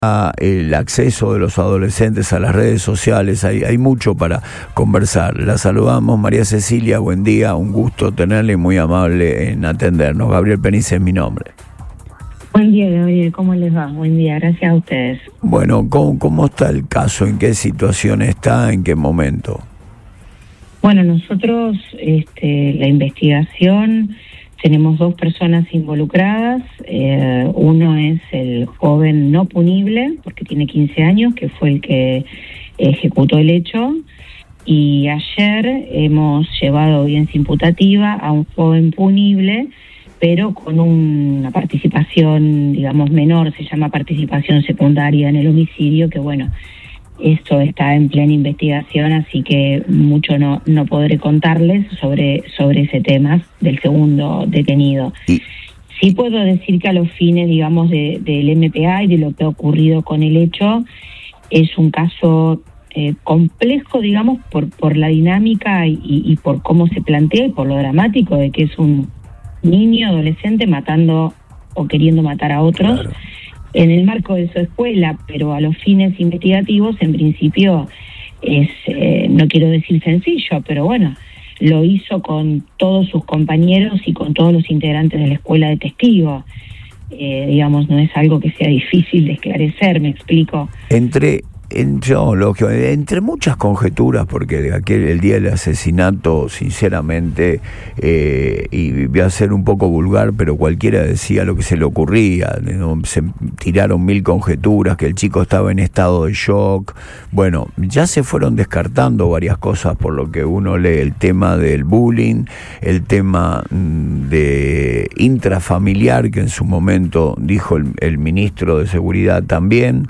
el acceso de los adolescentes a las redes sociales, hay mucho para conversar. La saludamos, María Cecilia, buen día, un gusto tenerle, muy amable en atendernos. Gabriel Penice es mi nombre. Buen día, Gabriel, ¿cómo les va? Buen día, gracias a ustedes. Bueno, ¿cómo está el caso? ¿En qué situación está? ¿En qué momento? Bueno, nosotros, la investigación, tenemos 2 personas involucradas. Uno es el joven no punible, porque tiene 15 años, que fue el que ejecutó el hecho. Y ayer hemos llevado audiencia imputativa a un joven punible, pero con una participación, digamos, menor, se llama participación secundaria en el homicidio, que bueno, esto está en plena investigación, así que mucho no podré contarles sobre ese tema del segundo detenido. Sí puedo decir que a los fines, digamos, del MPA y de lo que ha ocurrido con el hecho, es un caso complejo, digamos, por la dinámica y por cómo se plantea y por lo dramático de que es un niño adolescente matando o queriendo matar a otros. Claro. En el marco de su escuela, pero a los fines investigativos, en principio es, no quiero decir sencillo, pero bueno, lo hizo con todos sus compañeros y con todos los integrantes de la escuela de testigos. Digamos, no es algo que sea difícil de esclarecer, ¿me explico? Entre muchas conjeturas, porque el día del asesinato, sinceramente, y voy a ser un poco vulgar, pero cualquiera decía lo que se le ocurría, ¿no? Se tiraron 1000 conjeturas, que el chico estaba en estado de shock. Bueno, ya se fueron descartando varias cosas por lo que uno lee, el tema del bullying, el tema de intrafamiliar, que en su momento dijo el ministro de Seguridad también,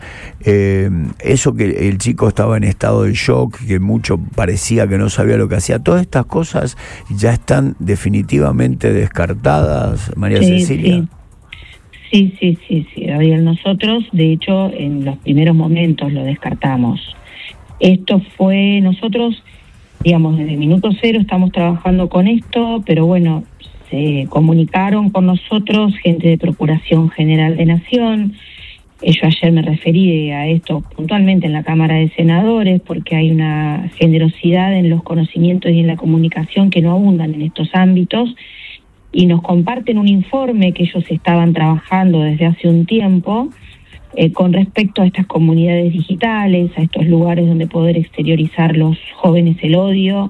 eso que el chico estaba en estado de shock, que mucho parecía que no sabía lo que hacía. Todas estas cosas ya están definitivamente descartadas, María Cecilia. Sí, Gabriel. Nosotros, de hecho, en los primeros momentos lo descartamos. Esto fue, nosotros, digamos, desde el minuto cero estamos trabajando con esto, pero bueno, se comunicaron con nosotros gente de Procuración General de Nación. Yo ayer me referí a esto puntualmente en la Cámara de Senadores, porque hay una generosidad en los conocimientos y en la comunicación que no abundan en estos ámbitos, y nos comparten un informe que ellos estaban trabajando desde hace un tiempo con respecto a estas comunidades digitales, a estos lugares donde poder exteriorizar los jóvenes el odio,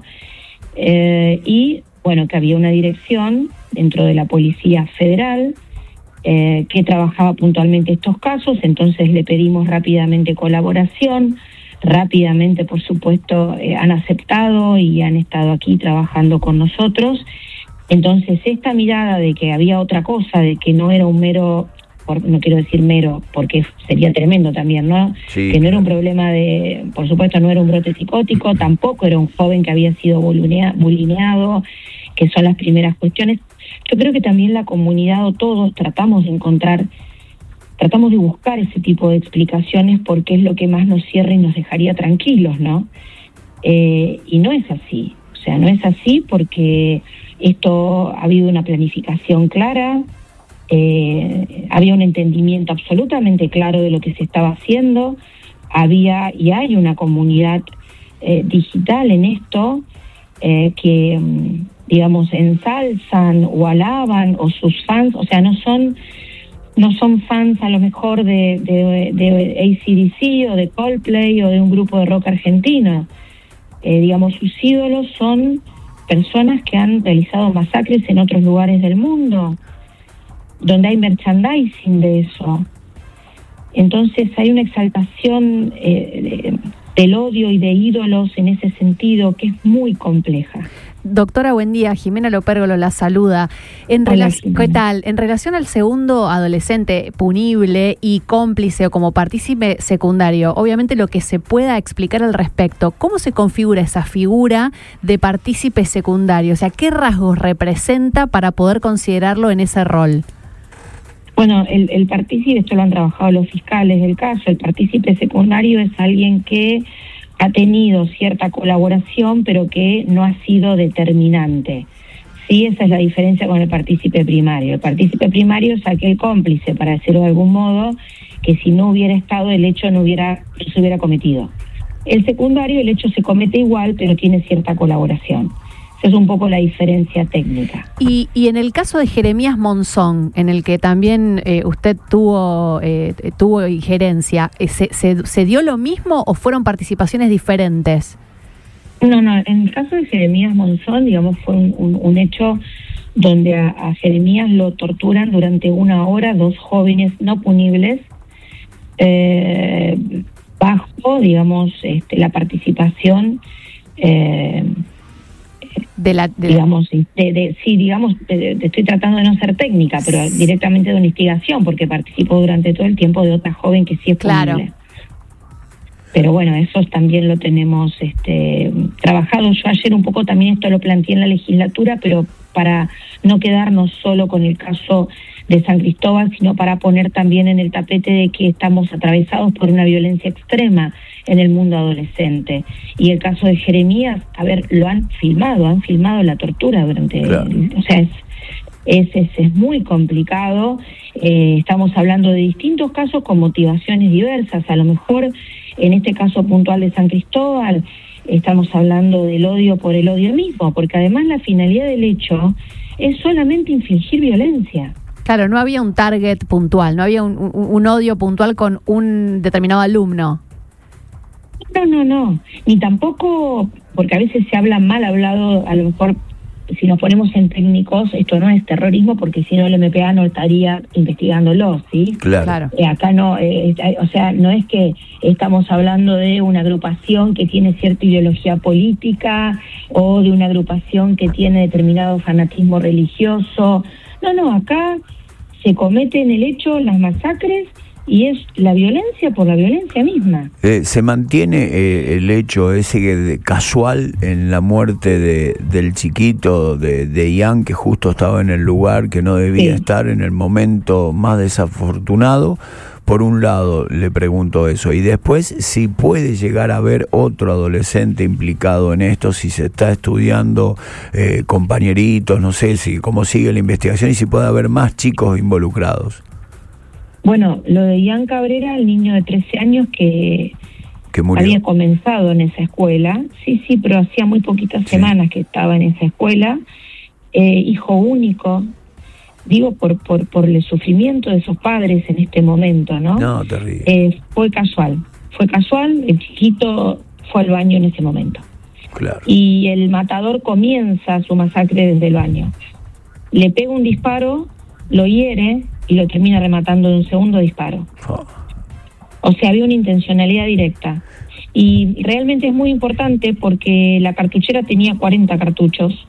y bueno, que había una dirección dentro de la Policía Federal que trabajaba puntualmente estos casos. Entonces le pedimos rápidamente colaboración, rápidamente por supuesto han aceptado y han estado aquí trabajando con nosotros. Entonces esta mirada de que había otra cosa, de que no era un mero, no quiero decir mero porque sería tremendo también, ¿no? Sí, que no era un problema de, por supuesto no era un brote psicótico, tampoco era un joven que había sido bulineado, que son las primeras cuestiones. Yo creo que también la comunidad o todos tratamos de buscar ese tipo de explicaciones, porque es lo que más nos cierra y nos dejaría tranquilos, ¿no? Y no es así, o sea, no es así porque esto ha habido una planificación clara, había un entendimiento absolutamente claro de lo que se estaba haciendo, había y hay una comunidad digital en esto que digamos ensalzan o alaban, o sus fans, o sea, no son fans a lo mejor de AC/DC o de Coldplay o de un grupo de rock argentino. Digamos, sus ídolos son personas que han realizado masacres en otros lugares del mundo, donde hay merchandising de eso. Entonces hay una exaltación del odio y de ídolos en ese sentido que es muy compleja. Doctora, buen día. Jimena Lopérgolo la saluda. ¿Qué tal? En relación al segundo adolescente punible y cómplice o como partícipe secundario, obviamente lo que se pueda explicar al respecto, ¿cómo se configura esa figura de partícipe secundario? O sea, ¿qué rasgos representa para poder considerarlo en ese rol? Bueno, el partícipe, esto lo han trabajado los fiscales del caso, el partícipe secundario es alguien que ha tenido cierta colaboración, pero que no ha sido determinante. Sí, esa es la diferencia con el partícipe primario. El partícipe primario es aquel cómplice, para decirlo de algún modo, que si no hubiera estado el hecho no se hubiera cometido. El secundario, el hecho se comete igual, pero tiene cierta colaboración. Esa es un poco la diferencia técnica. Y en el caso de Jeremías Monzón, en el que también usted tuvo injerencia, ¿se dio lo mismo o fueron participaciones diferentes? No, en el caso de Jeremías Monzón, digamos, fue un hecho donde a Jeremías lo torturan durante 1 hora 2 jóvenes no punibles, bajo, digamos, la participación, estoy tratando de no ser técnica, pero directamente de una instigación, porque participó durante todo el tiempo de otra joven que sí es punible. Claro. Pero bueno, eso también lo tenemos trabajado. Yo ayer un poco también esto lo planteé en la legislatura, pero para no quedarnos solo con el caso de San Cristóbal, sino para poner también en el tapete de que estamos atravesados por una violencia extrema en el mundo adolescente. Y el caso de Jeremías, a ver, lo han filmado la tortura durante... Claro. O sea, es muy complicado. Estamos hablando de distintos casos con motivaciones diversas. A lo mejor, en este caso puntual de San Cristóbal, estamos hablando del odio por el odio mismo, porque además la finalidad del hecho es solamente infligir violencia. Claro, no había un target puntual, no había un odio puntual con un determinado alumno. No, ni tampoco, porque a veces se habla mal hablado, a lo mejor si nos ponemos en técnicos, esto no es terrorismo, porque si no el MPA no estaría investigándolo, ¿sí? Claro. Acá no, o sea, no es que estamos hablando de una agrupación que tiene cierta ideología política o de una agrupación que tiene determinado fanatismo religioso. No, acá se cometen el hecho, las masacres, y es la violencia por la violencia misma. ¿Se mantiene el hecho ese casual en la muerte del chiquito, de Ian, que justo estaba en el lugar que no debía estar en el momento más desafortunado? Por un lado, le pregunto eso. Y después, si puede llegar a haber otro adolescente implicado en esto, si se está estudiando compañeritos, no sé cómo sigue la investigación y si puede haber más chicos involucrados. Bueno, lo de Ian Cabrera, el niño de 13 años que había comenzado en esa escuela, sí, pero hacía muy poquitas semanas que estaba en esa escuela, hijo único, digo por el sufrimiento de sus padres en este momento, ¿no? No, terrible. Fue casual, el chiquito fue al baño en ese momento. Claro. Y el matador comienza su masacre desde el baño. Le pega un disparo, lo hiere y lo termina rematando de un segundo disparo. O sea, había una intencionalidad directa. Y realmente es muy importante porque la cartuchera tenía 40 cartuchos.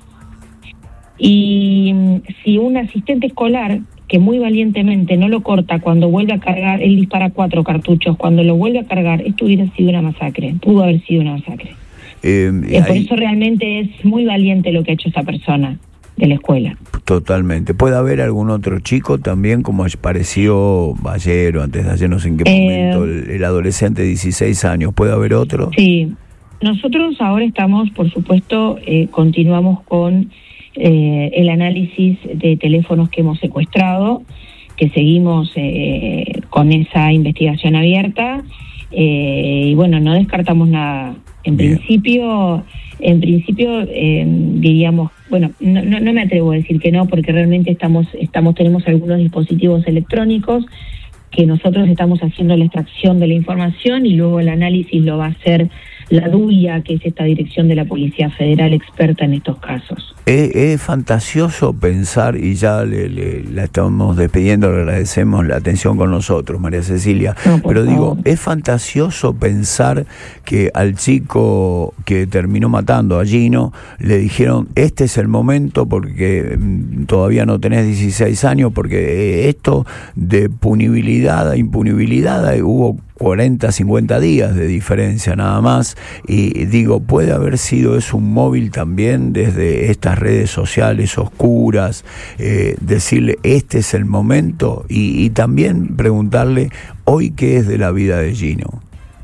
Y si un asistente escolar, que muy valientemente no lo corta cuando vuelve a cargar, él dispara 4 cartuchos, cuando lo vuelve a cargar, esto hubiera sido una masacre, pudo haber sido una masacre. Por eso realmente es muy valiente lo que ha hecho esta persona de la escuela. Totalmente. ¿Puede haber algún otro chico también, como apareció ayer o antes de ayer, no sé en qué momento, el adolescente de 16 años? ¿Puede haber otro? Sí. Nosotros ahora estamos, por supuesto, continuamos con el análisis de teléfonos que hemos secuestrado, que seguimos con esa investigación abierta, y bueno, no descartamos nada. En principio diríamos, bueno, no me atrevo a decir que no, porque realmente tenemos algunos dispositivos electrónicos que nosotros estamos haciendo la extracción de la información y luego el análisis lo va a hacer la DUIA, que es esta dirección de la Policía Federal experta en estos casos. Es fantasioso pensar, y ya la estamos despidiendo, le agradecemos la atención con nosotros, María Cecilia, pero digo, es fantasioso pensar que al chico que terminó matando a Gino le dijeron, este es el momento porque todavía no tenés 16 años, porque esto de punibilidad a impunibilidad hubo 40, 50 días de diferencia nada más, y digo, puede haber sido eso un móvil también desde estas redes sociales oscuras, decirle este es el momento, y también preguntarle hoy qué es de la vida de Gino.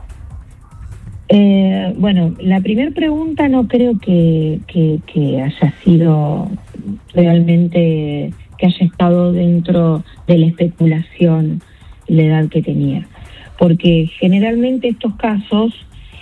Bueno, la primera pregunta no creo que haya sido realmente, que haya estado dentro de la especulación la edad que tenía. porque generalmente estos casos,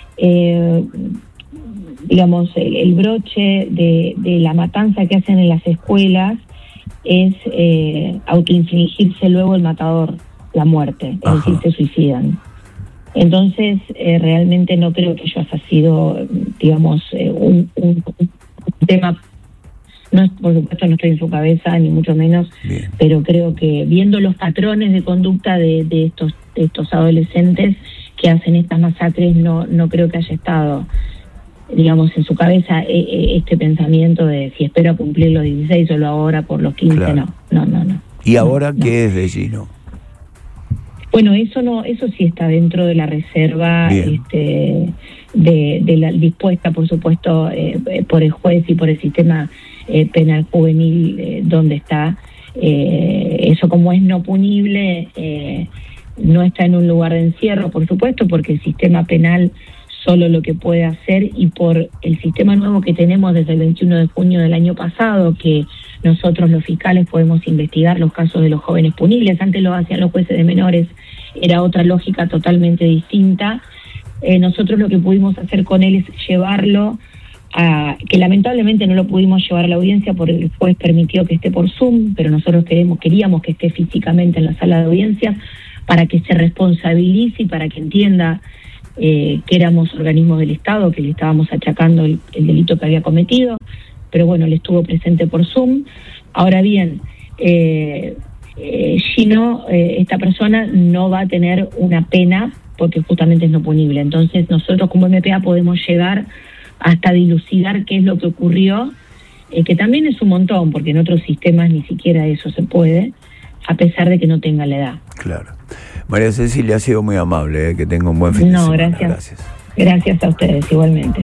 digamos, el broche de la matanza que hacen en las escuelas es autoinfligirse luego el matador la muerte, es decir, se suicidan. Entonces, realmente no creo que eso haya sido, digamos, un tema. No, por supuesto no estoy en su cabeza, ni mucho menos. Bien. Pero creo que viendo los patrones de conducta de estos adolescentes que hacen estas masacres, no creo que haya estado, digamos, en su cabeza este pensamiento de si espero cumplir los 16 o lo hago ahora por los 15, claro. No. ¿Y ahora qué es de Gino? Bueno, eso sí está dentro de la reserva de la dispuesta, por supuesto, por el juez y por el sistema penal juvenil donde está. Eso, como es no punible, no está en un lugar de encierro, por supuesto, porque el sistema penal solo lo que puede hacer, y por el sistema nuevo que tenemos desde el 21 de junio del año pasado, que nosotros los fiscales podemos investigar los casos de los jóvenes punibles. Antes lo hacían los jueces de menores, era otra lógica totalmente distinta. Nosotros lo que pudimos hacer con él es llevarlo que lamentablemente no lo pudimos llevar a la audiencia porque el juez permitió que esté por Zoom, pero nosotros queríamos que esté físicamente en la sala de audiencias para que se responsabilice y para que entienda que éramos organismos del Estado, que le estábamos achacando el delito que había cometido. Pero bueno, él estuvo presente por Zoom. Ahora bien, Gino, esta persona no va a tener una pena porque justamente es no punible. Entonces nosotros como MPA podemos llegar hasta dilucidar qué es lo que ocurrió, que también es un montón, porque en otros sistemas ni siquiera eso se puede, a pesar de que no tenga la edad. Claro. María Cecilia, ha sido muy amable, que tenga un buen fin de semana. Gracias. Gracias a ustedes, igualmente.